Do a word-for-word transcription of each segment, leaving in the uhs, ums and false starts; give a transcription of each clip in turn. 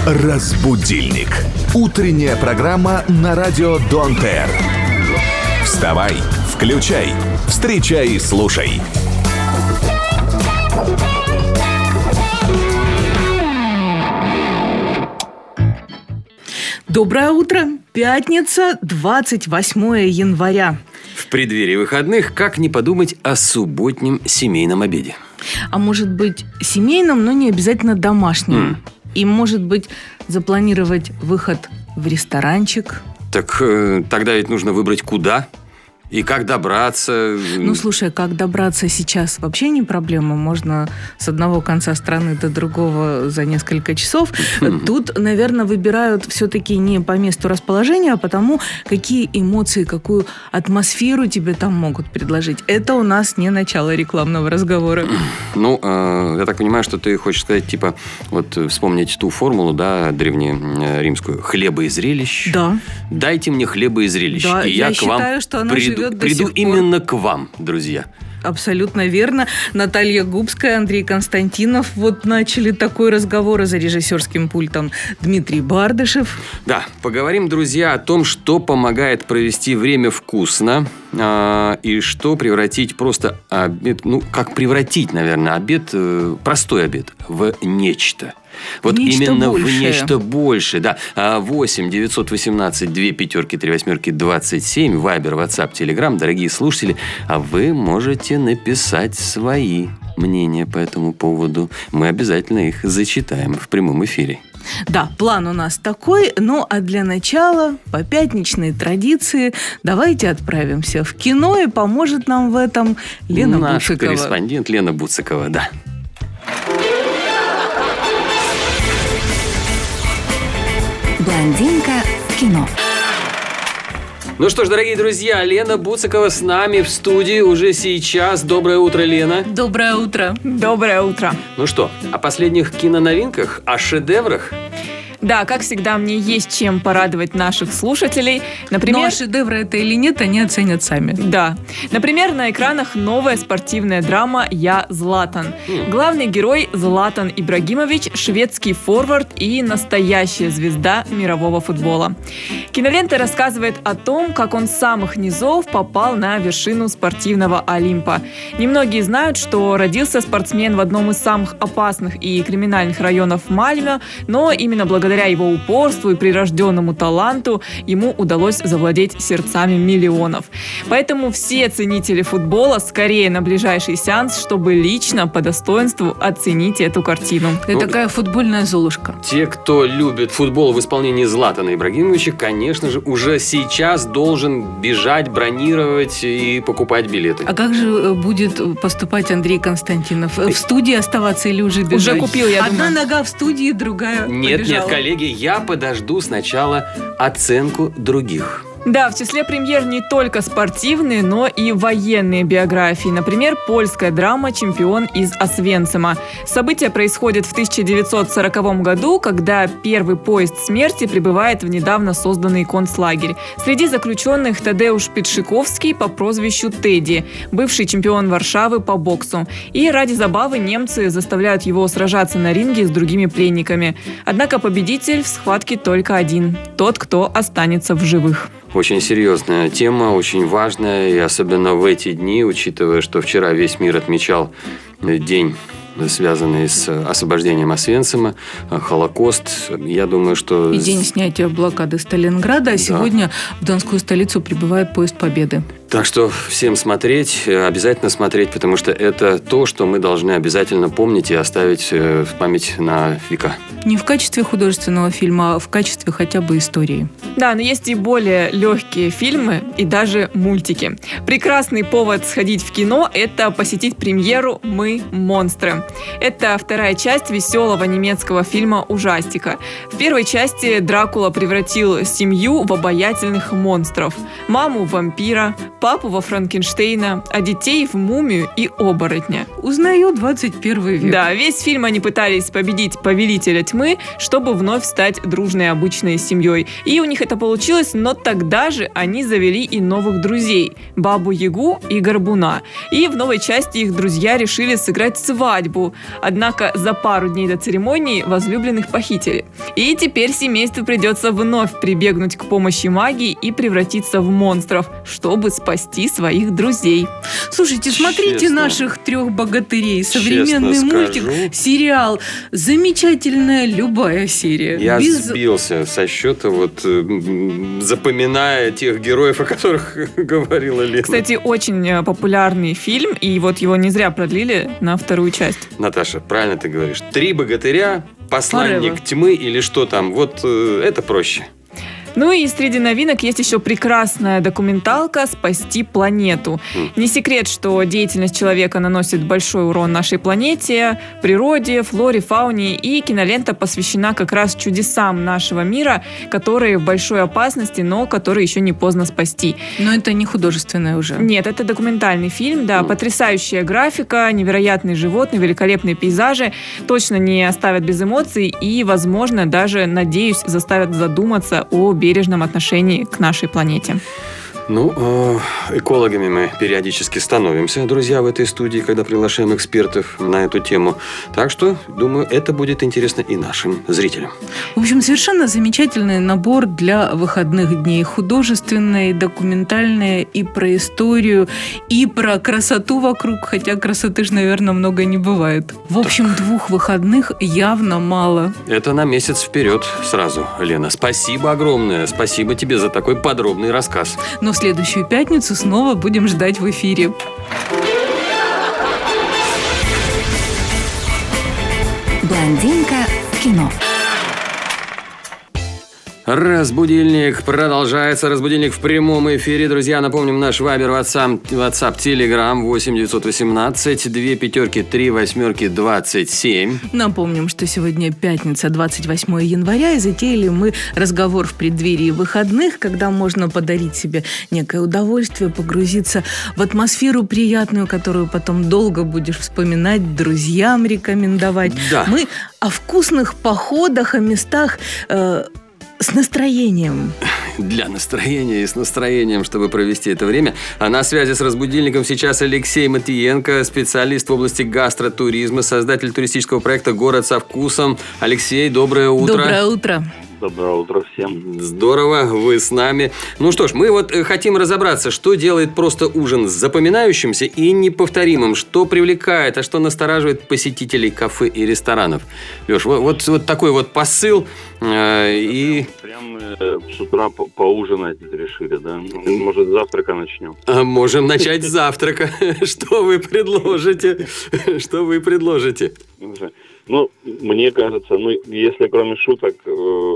Разбудильник. Утренняя программа на радио Дон Т Р. Вставай, включай, встречай, слушай. Доброе утро. Пятница, двадцать восьмое января. В преддверии выходных как не подумать о субботнем семейном обеде? А может быть, семейном, но не обязательно домашнем. Mm. И, может быть, запланировать выход в ресторанчик. Так э, тогда ведь нужно выбрать куда и как добраться. Ну, слушай, как добраться сейчас вообще не проблема. Можно с одного конца страны до другого за несколько часов. Mm-hmm. Тут, наверное, выбирают все-таки не по месту расположения, а потому, какие эмоции, какую атмосферу тебе там могут предложить. Это у нас не начало рекламного разговора. Ну, э, я так понимаю, что ты хочешь сказать, типа, вот вспомнить ту формулу, да, древнеримскую. Хлеба и зрелищ. Да. Дайте мне хлеба и зрелищ. Да, и я, я к считаю, вам что она приду. живет до Приду сих именно пор. к вам, друзья. Абсолютно верно. Наталья Губская, Андрей Константинов. Вот начали такой разговор, а за режиссерским пультом Дмитрий Бардышев. Да, поговорим, друзья, о том, что помогает провести время вкусно э, и что превратить просто обед, ну, как превратить, наверное, обед, э, простой обед, в нечто. Вот нечто именно большее. В нечто больше, да. восемь девятьсот восемнадцать две пятерки три восьмерки двадцать семь, Вайбер, Ватсап, Телеграм. Дорогие слушатели, а вы можете написать свои мнения по этому поводу. Мы обязательно их зачитаем в прямом эфире. Да, план у нас такой, ну а для начала, по пятничной традиции, давайте отправимся в кино, и поможет нам в этом Лена Наш Буцикова. корреспондент Лена Буцикова, да. Блондинка в кино. Ну что ж, дорогие друзья, Лена Буцикова с нами в студии уже сейчас. Доброе утро, Лена. Доброе утро. Доброе утро. Ну что, о последних киноновинках, о шедеврах? Да, как всегда, мне есть чем порадовать наших слушателей. Например, ну, а шедевры это или нет, они оценят сами. Да. Например, на экранах новая спортивная драма «Я Златан». Mm. Главный герой Златан Ибрагимович – шведский форвард и настоящая звезда мирового футбола. Кинолента рассказывает о том, как он с самых низов попал на вершину спортивного Олимпа. Немногие знают, что родился спортсмен в одном из самых опасных и криминальных районов Мальмö, но именно благодаря Благодаря его упорству и прирожденному таланту ему удалось завладеть сердцами миллионов. Поэтому все ценители футбола скорее на ближайший сеанс, чтобы лично по достоинству оценить эту картину. Это ну, такая футбольная Золушка. Те, кто любит футбол в исполнении Златана Ибрагимовича, конечно же, уже сейчас должен бежать, бронировать и покупать билеты. А как же будет поступать Андрей Константинов? В студии оставаться или уже бежать? Уже купил, я Одна думаю. нога в студии, другая Нет, побежала. нет, коллеги, я подожду сначала оценку других. Да, в числе премьер не только спортивные, но и военные биографии. Например, польская драма «Чемпион из Освенцима». События происходят в тысяча девятьсот сороковом году, когда первый поезд смерти прибывает в недавно созданный концлагерь. Среди заключенных Тадеуш Петшиковский по прозвищу Тедди, бывший чемпион Варшавы по боксу. И ради забавы немцы заставляют его сражаться на ринге с другими пленниками. Однако победитель в схватке только один – тот, кто останется в живых. Очень серьезная тема, очень важная, и особенно в эти дни, учитывая, что вчера весь мир отмечал день, связанный с освобождением Освенцима, Холокост. Я думаю, что... И день снятия блокады Сталинграда, а да. сегодня в Донскую столицу прибывает поезд Победы. Так что всем смотреть, обязательно смотреть, потому что это то, что мы должны обязательно помнить и оставить в память на века. Не в качестве художественного фильма, а в качестве хотя бы истории. Да, но есть и более легкие фильмы и даже мультики. Прекрасный повод сходить в кино – это посетить премьеру «Мы монстры». Это вторая часть веселого немецкого фильма-ужастика. В первой части Дракула превратил семью в обаятельных монстров. Маму – в вампира, папу во Франкенштейна, а детей в мумию и оборотня. Узнаю двадцать первый век. Да, весь фильм они пытались победить повелителя тьмы, чтобы вновь стать дружной обычной необычной семьей. И у них это получилось, но тогда же они завели и новых друзей – Бабу-Ягу и Горбуна. И в новой части их друзья решили сыграть свадьбу. Однако за пару дней до церемонии возлюбленных похитили. И теперь семейству придется вновь прибегнуть к помощи магии и превратиться в монстров, чтобы спасти своих друзей. Слушайте, смотрите Честно. наших трех богатырей. Современный Честно мультик, скажу. сериал. Замечательная любая серия. Я Без- сбился со счета, вот э, м, запоминая тех героев, о которых говорила Лена. Кстати, очень э, популярный фильм, и вот его не зря продлили на вторую часть. Наташа, правильно ты говоришь. Три богатыря, посланник Forever. тьмы или что там. Вот э, это проще. Ну и среди новинок есть еще прекрасная документалка «Спасти планету». Хм. Не секрет, что деятельность человека наносит большой урон нашей планете, природе, флоре, фауне, и кинолента посвящена как раз чудесам нашего мира, которые в большой опасности, но которые еще не поздно спасти. Но это не художественное уже. Нет, это документальный фильм, да, Мгм. потрясающая графика, невероятные животные, великолепные пейзажи, точно не оставят без эмоций и, возможно, даже, надеюсь, заставят задуматься о бережном отношении к нашей планете. Ну, э, экологами мы периодически становимся, друзья, в этой студии, когда приглашаем экспертов на эту тему. Так что, думаю, это будет интересно и нашим зрителям. В общем, совершенно замечательный набор для выходных дней. Художественный, документальный, и про историю, и про красоту вокруг. Хотя красоты же, наверное, много не бывает. В общем, двух выходных явно мало. Это на месяц вперед сразу, Лена. Спасибо огромное. Спасибо тебе за такой подробный рассказ. Но в следующую пятницу снова будем ждать в эфире. Блондинка в кино. Разбудильник продолжается. Разбудильник в прямом эфире. Друзья, напомним, наш вайбер, WhatsApp, WhatsApp, Telegram восемь девятьсот восемнадцать две пятерки три восьмерки двадцать семь. Напомним, что сегодня пятница, двадцать восьмое января, и затеяли мы разговор в преддверии выходных, когда можно подарить себе некое удовольствие, погрузиться в атмосферу приятную, которую потом долго будешь вспоминать, друзьям рекомендовать. Да. Мы о вкусных походах, о местах э, с настроением. Для настроения и с настроением, чтобы провести это время. А на связи с разбудильником сейчас Алексей Матиенко, специалист в области гастротуризма, создатель туристического проекта «Город со вкусом». Алексей, доброе утро. Доброе утро. Доброе утро всем. Здорово, вы с нами. Ну что ж, мы вот э, хотим разобраться, что делает просто ужин запоминающимся и неповторимым, что привлекает, а что настораживает посетителей кафе и ресторанов. Леш, вот, вот, вот такой вот посыл э, и... Прям э, с утра по- поужинать решили, да? Может, с завтрака начнем? А можем начать с завтрака. Что вы предложите? Что вы предложите? Ну, мне кажется, ну, если кроме шуток, э,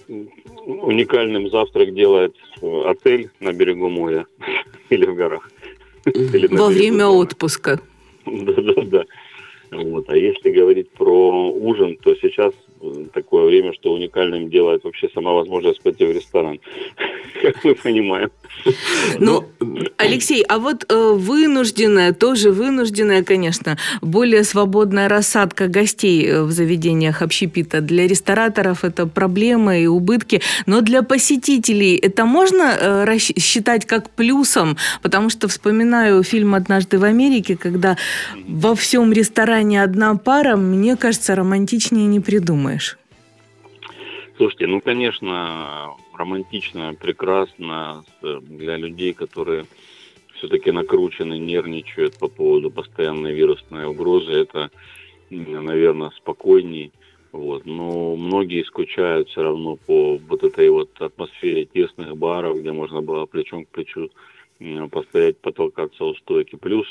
уникальным завтрак делает отель на берегу моря или в горах. Или на Во берегу время моря. отпуска. Да-да-да. Вот. А если говорить про ужин, то сейчас такое время, что уникальным делает вообще сама возможность пойти в ресторан, как мы понимаем. Ну, Алексей, а вот э, вынужденная, тоже вынужденная, конечно, более свободная рассадка гостей э, в заведениях общепита. Для рестораторов это проблемы и убытки, но для посетителей это можно э, расщ- считать как плюсом? Потому что вспоминаю фильм «Однажды в Америке», когда во всем ресторане одна пара, мне кажется, романтичнее не придумаешь. Слушайте, ну, конечно, романтично, прекрасно для людей, которые все-таки накручены, нервничают по поводу постоянной вирусной угрозы. Это, наверное, спокойней. Вот. Но многие скучают все равно по вот этой вот атмосфере тесных баров, где можно было плечом к плечу постоять, потолкаться у стойки. Плюс,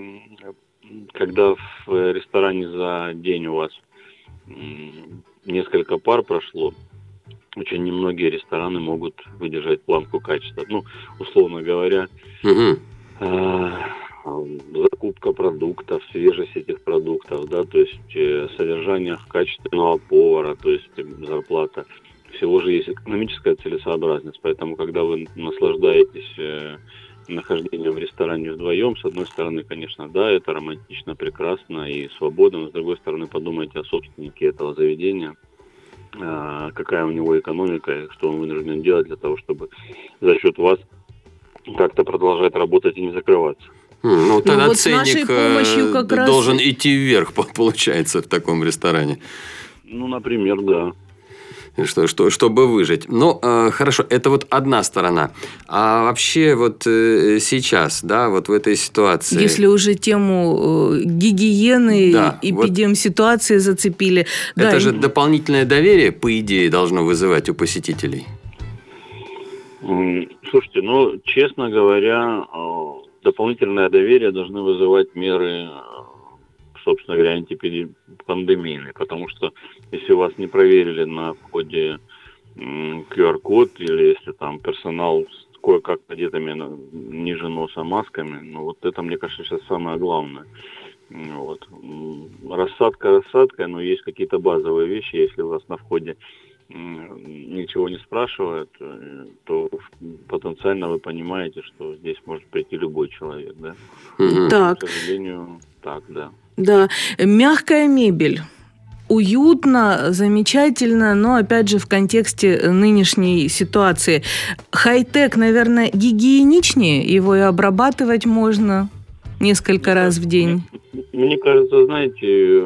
когда в ресторане за день у вас несколько пар прошло, очень немногие рестораны могут выдержать планку качества. Ну, условно говоря, Угу. э, закупка продуктов, свежесть этих продуктов, да, то есть э, содержание качественного повара, то есть э, зарплата. Всего же есть экономическая целесообразность. Поэтому, когда вы наслаждаетесь э, нахождением в ресторане вдвоем, с одной стороны, конечно, да, это романтично, прекрасно и свободно, но с другой стороны, подумайте о собственнике этого заведения. какая у него экономика и что он вынужден делать для того, чтобы за счет вас как-то продолжать работать и не закрываться. Ну, тогда ну, вот ценник как должен раз... идти вверх, получается, в таком ресторане. Ну, например, да. Что, что, чтобы выжить. Ну, э, хорошо, это вот одна сторона. А вообще вот э, сейчас, да, вот в этой ситуации... Если уже тему э, гигиены, да, эпидемситуации вот зацепили... Это да, же и... дополнительное доверие, по идее, должно вызывать у посетителей. Слушайте, ну, честно говоря, дополнительное доверие должны вызывать меры... собственно говоря, антипандемийный, потому что если вас не проверили на входе ку ар код или если там персонал кое-как одетыми ниже носа масками, ну вот это, мне кажется, сейчас самое главное. Вот. Рассадка рассадкой, но есть какие-то базовые вещи, если вас на входе ничего не спрашивают, то потенциально вы понимаете, что здесь может прийти любой человек, да? Так. К сожалению, так, да. Да, мягкая мебель. Уютно, замечательно, но, опять же, в контексте нынешней ситуации. Хай-тек, наверное, гигиеничнее, его и обрабатывать можно несколько раз в день. Мне, мне кажется, знаете,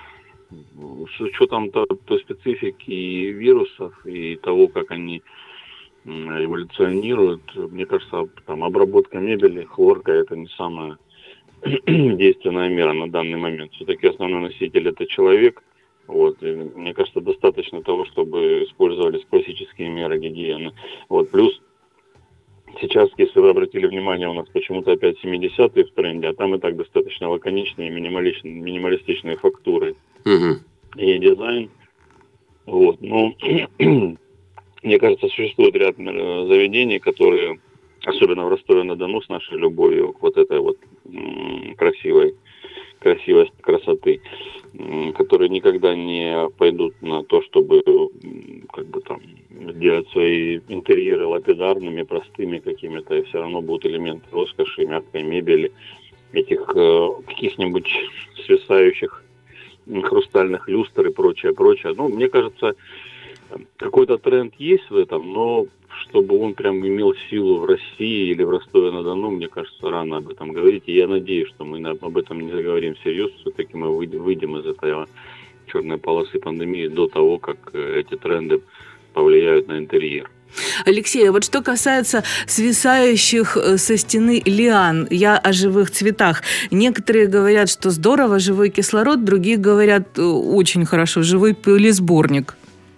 с учетом той, той специфики вирусов и того, как они эволюционируют, мне кажется, там обработка мебели, хлорка – это не самая действенная мера на данный момент. Все-таки основной носитель – это человек. Вот. И мне кажется, достаточно того, чтобы использовались классические меры гигиены. Вот. Плюс сейчас, если вы обратили внимание, у нас почему-то опять семидесятые в тренде, а там и так достаточно лаконичные, минималистичные фактуры угу. и дизайн. Вот. Но мне кажется, существует ряд заведений, которые, особенно в Ростове-на-Дону, с нашей любовью к вот этой вот красивой, красивой красоты, которые никогда не пойдут на то, чтобы как бы там сделать свои интерьеры лапидарными, простыми какими-то, и все равно будут элементы роскоши, мягкой мебели, этих э, каких-нибудь свисающих хрустальных люстр и прочее, прочее. Ну, мне кажется, какой-то тренд есть в этом, но чтобы он прям имел силу в России или в Ростове-на-Дону, мне кажется, рано об этом говорить. И я надеюсь, что мы об этом не заговорим всерьез. Все-таки мы выйдем из этой черной полосы пандемии до того, как эти тренды повлияют на интерьер. Алексей, а вот что касается свисающих со стены лиан, я о живых цветах. Некоторые говорят, что здорово, живой кислород, другие говорят, очень хорошо, живой пылесборник.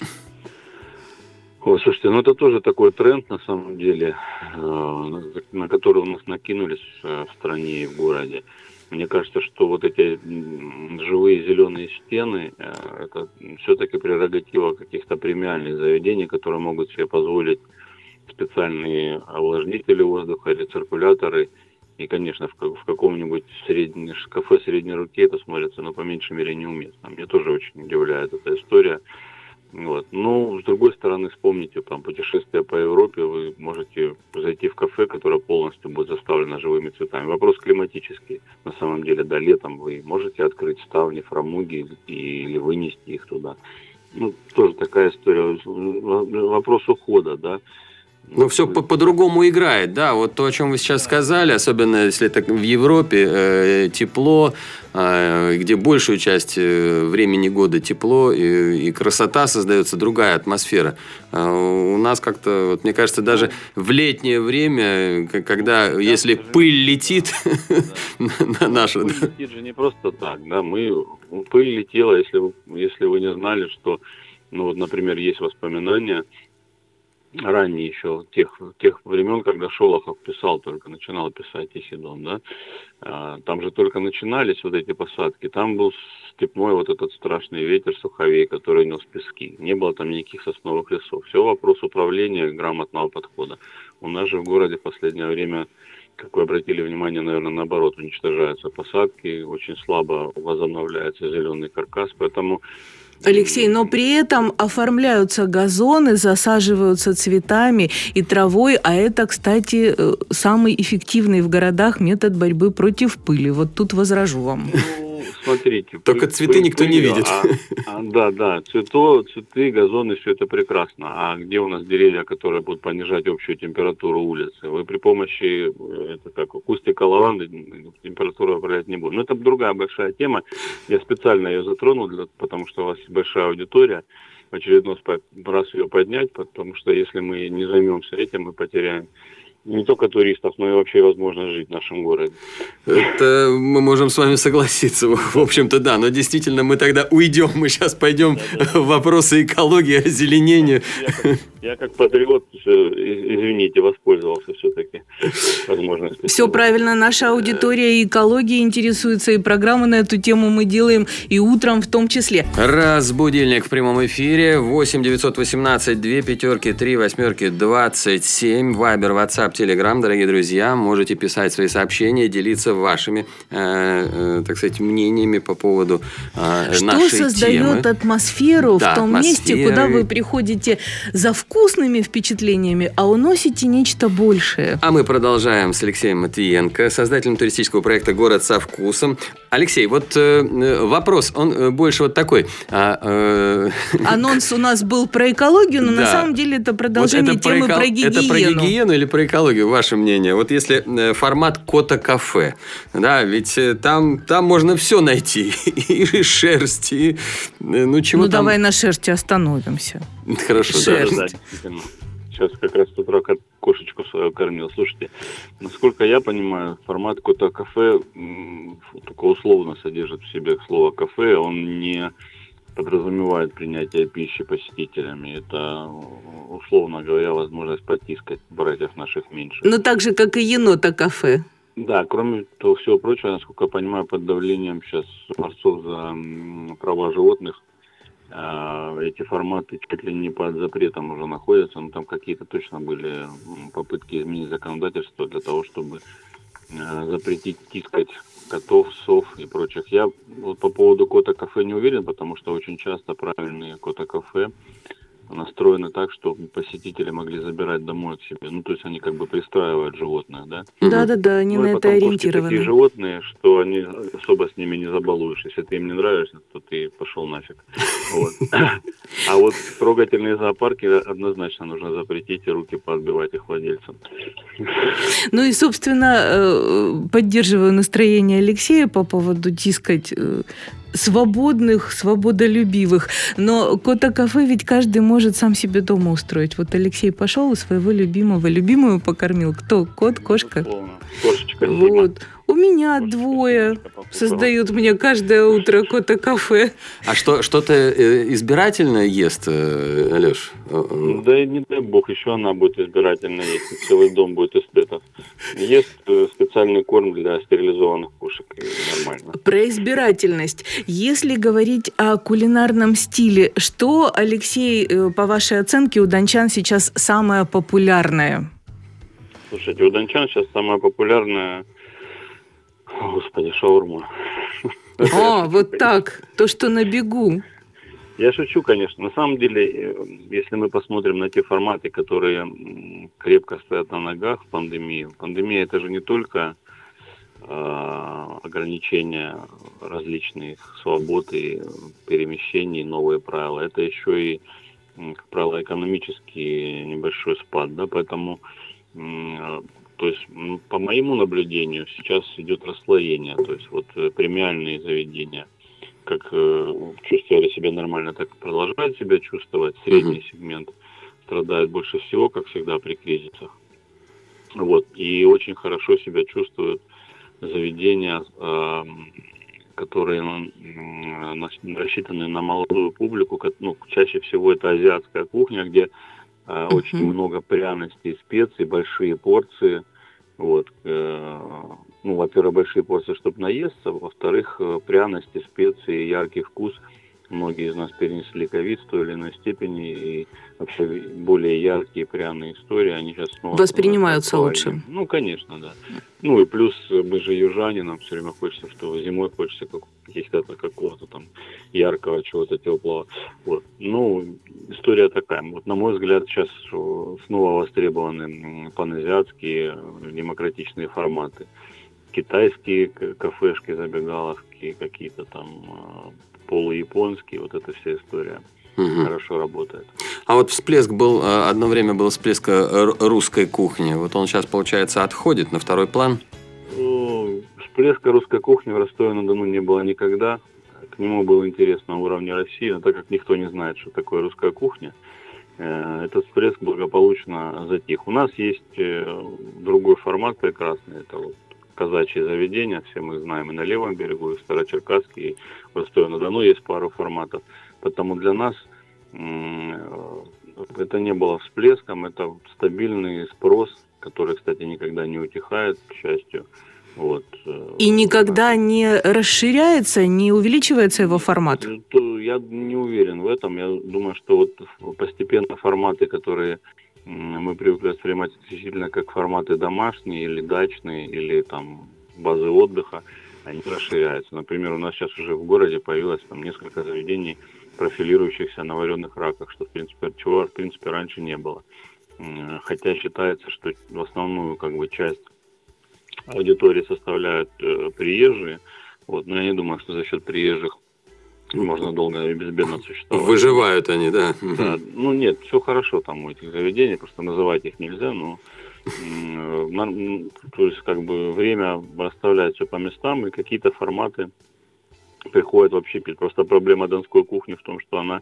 Ой, слушайте, ну это тоже такой тренд, на самом деле, на который у нас накинулись в стране и в городе. Мне кажется, что вот эти живые зеленые стены, это все-таки прерогатива каких-то премиальных заведений, которые могут себе позволить специальные увлажнители воздуха, рециркуляторы. И, конечно, в каком-нибудь среднем, кафе средней руки это смотрится, но по меньшей мере неуместно. Мне тоже очень удивляет эта история. Вот. Но, с другой стороны, вспомните, там, путешествие по Европе, вы можете зайти в кафе, которое полностью будет заставлено живыми цветами. Вопрос климатический. На самом деле, да, летом вы можете открыть ставни, фрамуги или вынести их туда. Ну, тоже такая история. Вопрос ухода, да. Ну, все по- по-другому играет, да. Вот то, о чем вы сейчас сказали, особенно если это в Европе, э, тепло, э, где большую часть времени года тепло, и, и красота, создается другая атмосфера. А у нас как-то, вот, мне кажется, даже в летнее время, когда, да, если пыль летит на нашу... Пыль летит же не просто так, да. Мы... Пыль летела, если вы, если вы не знали, что, ну, вот, например, есть воспоминания ранее еще, тех, тех времен, когда Шолохов писал, только начинал писать «Тихий дон», да, а, там же только начинались вот эти посадки, там был степной вот этот страшный ветер суховей, который нес пески, не было там никаких сосновых лесов, все вопрос управления, грамотного подхода. У нас же в городе в последнее время, как вы обратили внимание, наверное, наоборот, уничтожаются посадки, очень слабо возобновляется зеленый каркас, поэтому... Алексей, но при этом оформляются газоны, засаживаются цветами и травой, а это, кстати, самый эффективный в городах метод борьбы против пыли. Вот тут возражу вам. Ну, смотрите. Только цветы никто не видит. А, а, да, да, цвето, цветы, газоны, все это прекрасно. А где у нас деревья, которые будут понижать общую температуру улицы? Вы при помощи, это как, кустика лаванды температуру управлять не будете. Но это другая большая тема. Я специально ее затронул, для, потому что у вас есть большая аудитория. В очередной раз ее поднять, потому что если мы не займемся этим, мы потеряем не только туристов, но и вообще возможность жить в нашем городе. Это мы можем с вами согласиться. В общем-то, да. Но действительно, мы тогда уйдем. Мы сейчас пойдем да, да. в вопросы экологии, озеленения. Я как, я как патриот, извините, воспользовался все-таки возможностью. Все правильно. Наша аудитория и экология интересуется, и программы на эту тему мы делаем и утром в том числе. Раз будильник в прямом эфире. восемь девятьсот восемнадцать две пятерки три восьмерки двадцать семь. Вайбер, WhatsApp, Телеграм, дорогие друзья, можете писать свои сообщения, делиться вашими, э, э, так сказать, мнениями по поводу э, что нашей темы. Что создает атмосферу да, в том атмосферы. месте, куда вы приходите за вкусными впечатлениями, а уносите нечто большее. А мы продолжаем с Алексеем Матвиенко, создателем туристического проекта «Город со вкусом». Алексей, вот э, вопрос, он больше вот такой. А, э... Анонс у нас был про экологию, но да. на самом деле это продолжение вот это темы про, эко... про гигиену. Это про гигиену или про экологию? Ваше мнение? Вот если формат кота-кафе, да, ведь там, там можно все найти. И шерсть, и... Ну, чего ну там... давай на шерсти остановимся. Хорошо, шерсть. Да, да, сейчас как раз с утра кошечку свою кормил. Слушайте, насколько я понимаю, формат кота-кафе только условно содержит в себе слово «кафе». Он не подразумевает принятие пищи посетителями. Это, условно говоря, возможность потискать братьев наших меньших. Ну, так же, как и енота-кафе. Да, кроме того всего прочего, насколько я понимаю, под давлением сейчас борцов за права животных эти форматы чуть ли не под запретом уже находятся. Но там какие-то точно были попытки изменить законодательство для того, чтобы запретить тискать котов, сов и прочих. Я вот по поводу кота-кафе не уверен, потому что очень часто правильные кота-кафе настроены так, чтобы посетители могли забирать домой к себе. Ну, то есть они как бы пристраивают животных, да? Да-да-да, они ну, на это ориентированы. Такие животные, что они особо с ними не забалуешь. Если ты им не нравишься, то ты пошел нафиг. А вот трогательные зоопарки однозначно нужно запретить и руки поотбивать их владельцам. Ну и, собственно, поддерживаю настроение Алексея по поводу тискать свободных, свободолюбивых. Но кота-кафе ведь каждый может сам себе дома устроить. Вот Алексей пошел и своего любимого, любимую покормил. Кто? Кот, кошка? Кошечка. Вот. У меня Кошечка, двое создают мне каждое утро кота-кафе. А что, что-то избирательно ест, Алеш? Да и не дай бог, еще она будет избирательно есть. Целый дом будет эстетов. Ест специальный корм для стерилизованных кошек. Нормально. Про избирательность. Если говорить о кулинарном стиле, что, Алексей, по вашей оценке, у дончан сейчас самое популярное? Слушайте, у дончан сейчас самое популярное... Господи, шаурма. О, вот так. То, что на бегу. Я шучу, конечно. На самом деле, если мы посмотрим на те форматы, которые крепко стоят на ногах в пандемию. Пандемия – это же не только э, ограничения различных свобод и перемещений, новые правила. Это еще и, как правило, экономический небольшой спад. Да? Поэтому... Э, То есть, по моему наблюдению, сейчас идет расслоение. То есть, вот премиальные заведения, как э, чувствовали себя нормально, так и продолжают себя чувствовать. Средний mm-hmm. сегмент страдает больше всего, как всегда, при кризисах. Вот. И очень хорошо себя чувствуют заведения, э, которые э, рассчитаны на молодую публику. Ну, чаще всего это азиатская кухня, где Uh-huh. очень много пряностей, специй, большие порции. Вот. Ну, во-первых, большие порции, чтобы наесться. Во-вторых, пряности, специи, яркий вкус. Многие из нас перенесли ковид в той или иной степени. И вообще более яркие пряные истории, они сейчас снова... Воспринимаются лучше. Ну, конечно, да. Ну, и плюс мы же южане, нам все время хочется, что зимой хочется каких-то какого-то там яркого, чего-то теплого. Вот. Ну, история такая. Вот, на мой взгляд, сейчас снова востребованы паназиатские демократичные форматы. китайские кафешки, забегаловки, какие-то там полуяпонские, вот эта вся история угу. хорошо работает. А вот всплеск был, одно время был всплеск русской кухни. Вот он сейчас, получается, отходит на второй план? Ну, всплеска русской кухни в Ростове-на-Дону не было никогда. К нему был интерес на уровне России, но так как никто не знает, что такое русская кухня, этот всплеск благополучно затих. У нас есть другой формат прекрасный, это вот казачьи заведения, все мы знаем и на левом берегу, и в Старочеркасске, и в Ростове-на-Дону есть пару форматов. Потому для нас это не было всплеском, это стабильный спрос, который, кстати, никогда не утихает, к счастью. Вот. И никогда не расширяется, не увеличивается его формат? Я не уверен в этом. Я думаю, что вот постепенно форматы, которые мы привыкли воспринимать исключительно как форматы домашние или дачные, или там базы отдыха, они расширяются. Например, у нас сейчас уже в городе появилось там несколько заведений, профилирующихся на вареных раках, что в принципе, чего в принципе раньше не было. Хотя считается, что в основную как бы часть аудитории составляют э, приезжие, вот, но я не думаю, что за счет приезжих можно долго и безбедно существовать. Выживают они, да? Да. Ну нет, все хорошо там у этих заведений, просто называть их нельзя, но э, то есть как бы время расставляет все по местам, и какие-то форматы приходят вообще пить. Просто проблема донской кухни в том, что она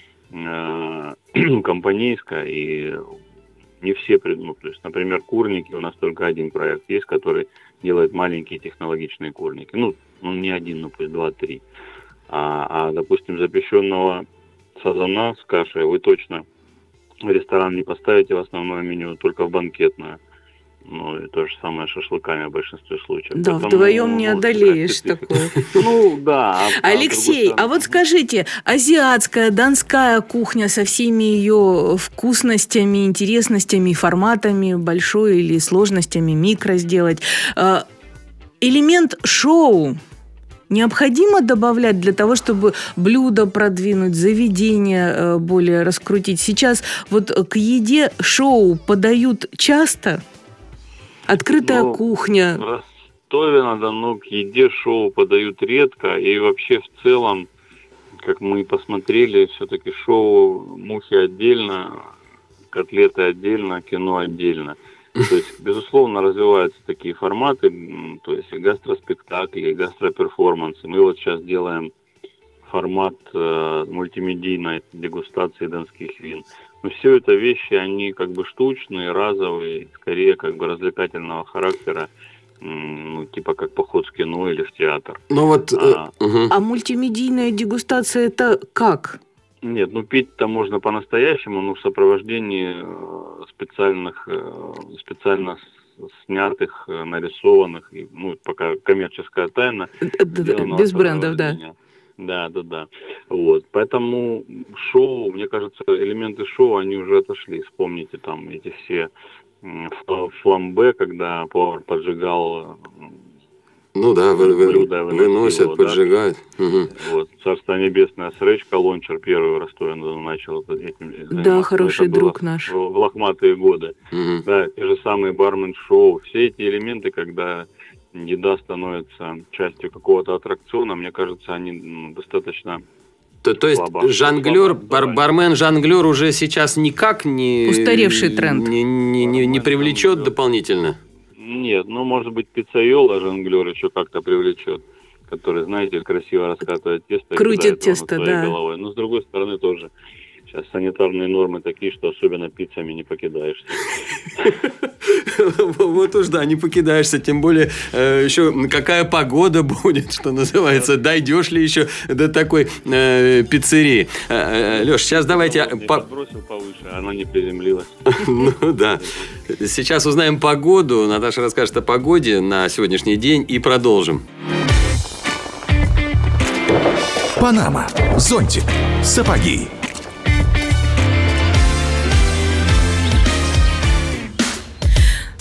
э, компанейская, и не все, ну, то есть, например, курники, у нас только один проект есть, который делает маленькие технологичные курники. Ну, ну не один, ну пусть два-три. А, а, допустим, запеченного сазана с кашей вы точно в ресторан не поставите в основное меню, только в банкетное. Ну, и то же самое с шашлыками в большинстве случаев. Да, поэтому, вдвоем не ну, одолеешь такое. Ну, да. Алексей, а вот скажите, азиатская, донская кухня со всеми ее вкусностями, интересностями, форматами, большой или сложностями микро сделать, элемент шоу необходимо добавлять для того, чтобы блюдо продвинуть, заведение более раскрутить? Сейчас вот к еде шоу подают часто? Открытая ну, кухня. В Ростове-на-Дону к еде шоу подают редко. И вообще в целом, как мы посмотрели, все-таки шоу мухи отдельно, котлеты отдельно, кино отдельно. То есть, безусловно, развиваются такие форматы, то есть гастроспектакли, гастроперформансы. Мы вот сейчас делаем формат э, мультимедийной дегустации донских вин. Но все это вещи, они как бы штучные, разовые, скорее как бы развлекательного характера, ну, типа как поход в кино или в театр. Ну вот, а, э, угу. а мультимедийная дегустация это как? Нет, ну пить-то можно по-настоящему, но в сопровождении специальных, специально снятых, нарисованных, ну, пока коммерческая тайна. Без брендов, да. Да, да, да. Вот. Поэтому шоу, мне кажется, элементы шоу, они уже отошли. Вспомните там эти все фламбе, когда повар поджигал. Ну да, вы, вы, блюдо, выносят, его, поджигают. Да? Угу. Вот. Царство небесное, Сречка Лончер первый в Ростове начал этим заниматься. Да, хороший друг наш. В, в лохматые годы. Угу. Да, те же самые бармен-шоу. Все эти элементы, когда еда становится частью какого-то аттракциона, мне кажется, они ну, достаточно... То, то есть слабо, жонглер, слабо, бар, бармен-жонглер уже сейчас никак не... Устаревший тренд. Не, не, не, не привлечет дополнительно? Нет, ну, может быть, пиццайола жонглер еще как-то привлечет, который, знаете, красиво раскатывает тесто. Крутит тесто, да. Головой. Но, с другой стороны, тоже сейчас санитарные нормы такие, что особенно пиццами не покидаешься. Вот уж, да, не покидаешься. Тем более, еще какая погода будет, что называется. Дойдешь ли еще до такой пиццерии? Леш, сейчас давайте... Подбросил повыше, она не приземлилась. Ну, да. Сейчас узнаем погоду. Наташа расскажет о погоде на сегодняшний день и продолжим. Панама, зонтик, сапоги.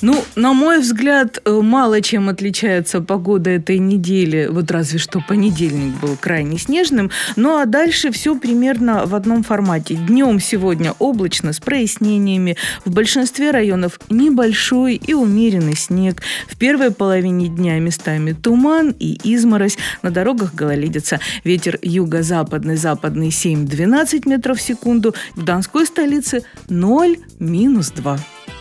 Ну, на мой взгляд, мало чем отличается погода этой недели. Вот разве что понедельник был крайне снежным. Ну, а дальше все примерно в одном формате. Днем сегодня облачно с прояснениями. В большинстве районов небольшой и умеренный снег. В первой половине дня местами туман и изморозь. На дорогах гололедица. Ветер юго-западный, западный семь-двенадцать метров в секунду. В Донской столице ноль минус два.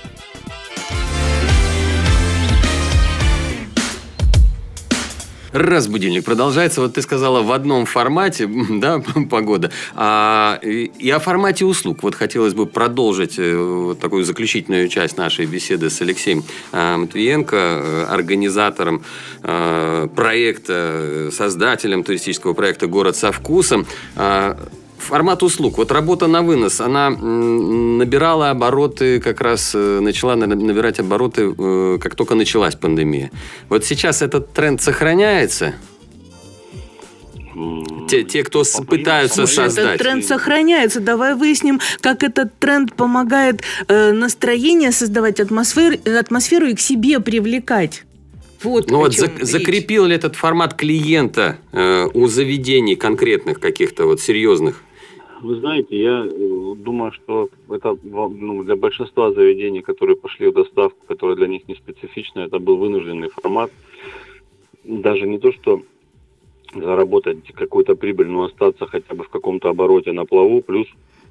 Раз будильник продолжается, вот ты сказала в одном формате, да, погода, а, и, и о формате услуг. Вот хотелось бы продолжить вот такую заключительную часть нашей беседы с Алексеем Матвиенко, организатором проекта, создателем туристического проекта «Город со вкусом». Формат услуг. Вот работа на вынос, она набирала обороты, как раз начала набирать обороты, как только началась пандемия. Вот сейчас этот тренд сохраняется? Те, те кто с, пытаются Слушай, создать. Этот тренд сохраняется. Давай выясним, как этот тренд помогает э, настроение создавать, атмосферу, атмосферу и к себе привлекать. Вот ну вот за, закрепил ли этот формат клиента э, у заведений конкретных каких-то вот серьезных? Вы знаете, я думаю, что это ну, для большинства заведений, которые пошли в доставку, которая для них не специфична, это был вынужденный формат. Даже не то, что заработать какую-то прибыль, но остаться хотя бы в каком-то обороте на плаву, плюс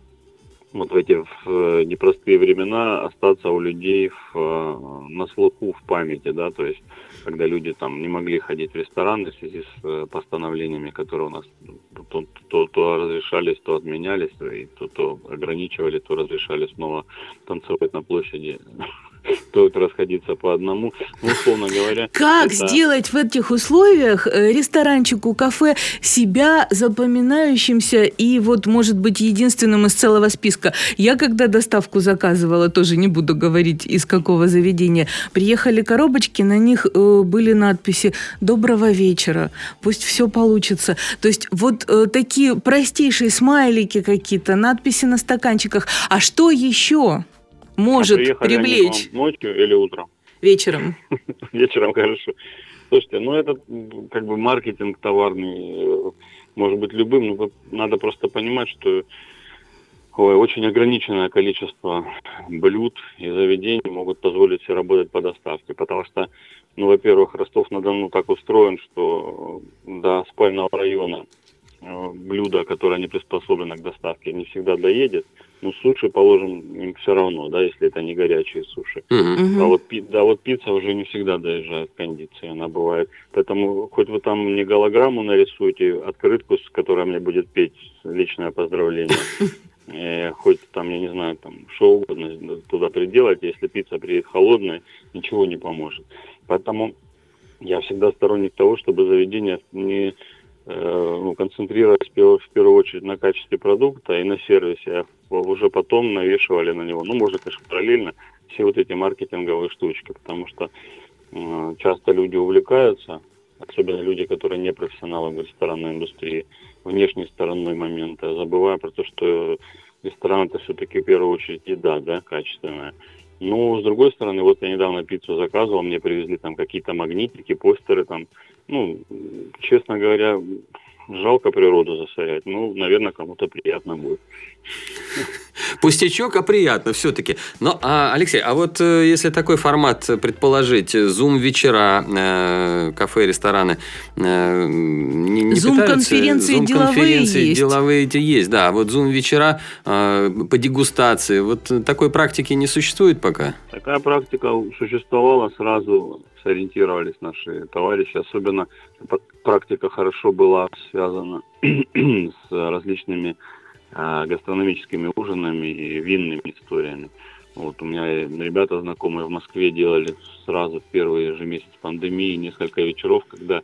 вот в эти в непростые времена остаться у людей в, на слуху, в памяти, да, то есть когда люди там не могли ходить в рестораны в связи с постановлениями, которые у нас то, то, то разрешались, то отменялись, и то, то ограничивали, то разрешали снова танцевать на площади, то расходиться по одному. Ну, условно говоря... Как это... сделать в этих условиях ресторанчику, кафе себя запоминающимся и вот, может быть, единственным из целого списка? Я, когда доставку заказывала, тоже не буду говорить, из какого заведения, приехали коробочки, на них были надписи «Доброго вечера», «Пусть все получится». То есть вот такие простейшие смайлики какие-то, надписи на стаканчиках. А что еще может а привлечь? Ночью или утром? Вечером. Вечером, хорошо. Слушайте, ну это как бы маркетинг товарный, может быть любым, но надо просто понимать, что ой, очень ограниченное количество блюд и заведений могут позволить себе работать по доставке, потому что, ну, во-первых, Ростов-на-Дону так устроен, что до спального района блюдо, которое не приспособлено к доставке, не всегда доедет. Ну, суши, положим, им все равно, да, если это не горячие суши. Uh-huh. А вот, да, вот пицца уже не всегда доезжает в кондиции, она бывает. Поэтому хоть вы там мне голограмму нарисуете, открытку, с которой мне будет петь личное поздравление, хоть там, я не знаю, там, что угодно туда приделать, если пицца приедет холодная, ничего не поможет. Поэтому я всегда сторонник того, чтобы заведение не... ну, концентрировались в первую очередь на качестве продукта и на сервисе, а уже потом навешивали на него, ну, можно, конечно, параллельно все вот эти маркетинговые штучки, потому что э, часто люди увлекаются, особенно люди, которые не профессионалы в ресторанной индустрии, внешней стороной момента, забывая про то, что ресторан это все-таки в первую очередь еда, да, качественная. Но, с другой стороны, вот я недавно пиццу заказывал, мне привезли там какие-то магнитики, постеры там. Ну, честно говоря, жалко природу засорять. Ну, наверное, кому-то приятно будет. Пустячок, а приятно все-таки. Но, а, Алексей, а вот если такой формат предположить, зум-вечера, э, кафе, рестораны, э, не, не зум-конференции деловые есть. Деловые эти есть, да. Вот зум-вечера э, по дегустации, вот такой практики не существует пока? Такая практика существовала, сразу сориентировались наши товарищи. Особенно практика хорошо была связана с различными гастрономическими ужинами и винными историями. Вот у меня ребята знакомые в Москве делали сразу в первый же месяц пандемии несколько вечеров, когда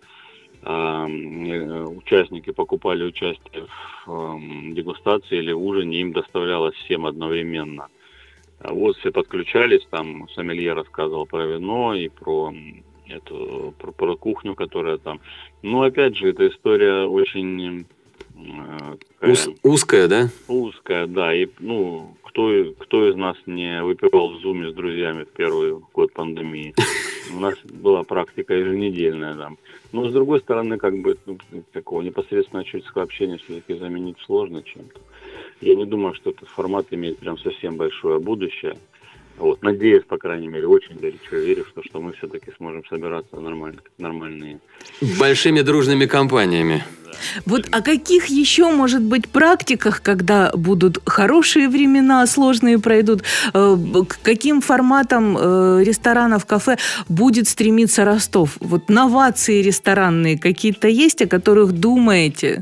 э, участники покупали участие в э, дегустации или ужине, им доставлялось всем одновременно. Вот все подключались, там сомелье рассказывал про вино и про эту про, про кухню, которая там. Ну, опять же, эта история очень Уз, узкая, да? Узкая, да. И, ну, кто, кто из нас не выпивал в зуме с друзьями в первый год пандемии? У нас была практика еженедельная там. Но с другой стороны, как бы ну, такого непосредственного человеческого общения все-таки заменить сложно чем-то. Я не думаю, что этот формат имеет прям совсем большое будущее. Вот, надеюсь, по крайней мере, очень горячо верю, что, что мы все-таки сможем собираться нормально, нормальные. Большими дружными компаниями. Да. Вот о каких еще, может быть, практиках, когда будут хорошие времена, сложные пройдут, к каким форматам ресторанов, кафе будет стремиться Ростов? Вот новации ресторанные какие-то есть, о которых думаете?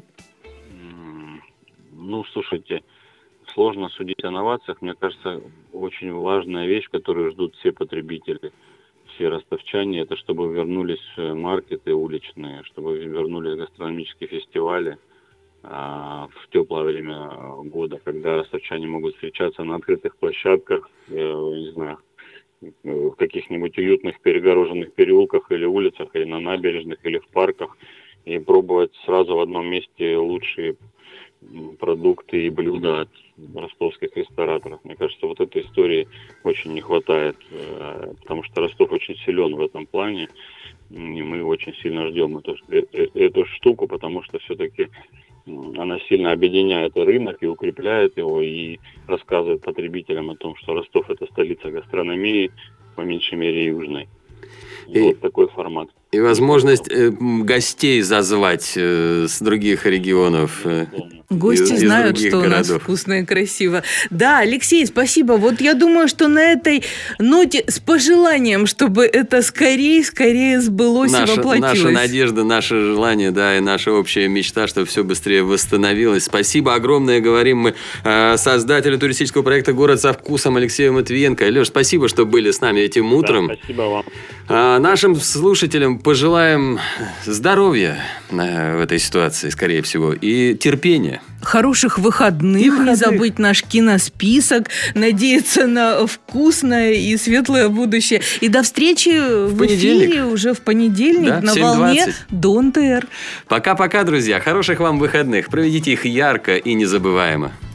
Ну, слушайте, сложно судить о новациях. Мне кажется, очень важная вещь, которую ждут все потребители, все ростовчане, это чтобы вернулись маркеты уличные, чтобы вернулись гастрономические фестивали а, в теплое время года, когда ростовчане могут встречаться на открытых площадках, э, не знаю, в каких-нибудь уютных перегороженных переулках или улицах, или на набережных, или в парках, и пробовать сразу в одном месте лучшие продукты и блюда от ростовских рестораторов. Мне кажется, вот этой истории очень не хватает, потому что Ростов очень силен в этом плане, и мы очень сильно ждем эту, эту штуку, потому что все-таки она сильно объединяет рынок и укрепляет его, и рассказывает потребителям о том, что Ростов – это столица гастрономии, по меньшей мере, южной. И, и вот такой формат. И возможность э, гостей зазвать э, с других регионов. Э, Гости из, знают, из что городов. У нас вкусно и красиво. Да, Алексей, спасибо. Вот я думаю, что на этой ноте с пожеланием, чтобы это скорее-скорее сбылось наша, и воплотилось. Наша надежда, наше желание, да, и наша общая мечта, чтобы все быстрее восстановилось. Спасибо огромное, говорим мы э, создателю туристического проекта «Город со вкусом» Алексею Матвиенко. Леш, спасибо, что были с нами этим утром. Да, спасибо вам. А нашим слушателям пожелаем здоровья в этой ситуации, скорее всего, и терпения. Хороших выходных, и выходных, не забыть наш киносписок, надеяться на вкусное и светлое будущее. И до встречи в, в эфире уже в понедельник, да, на волне Дон ТР. Пока-пока, друзья. Хороших вам выходных. Проведите их ярко и незабываемо.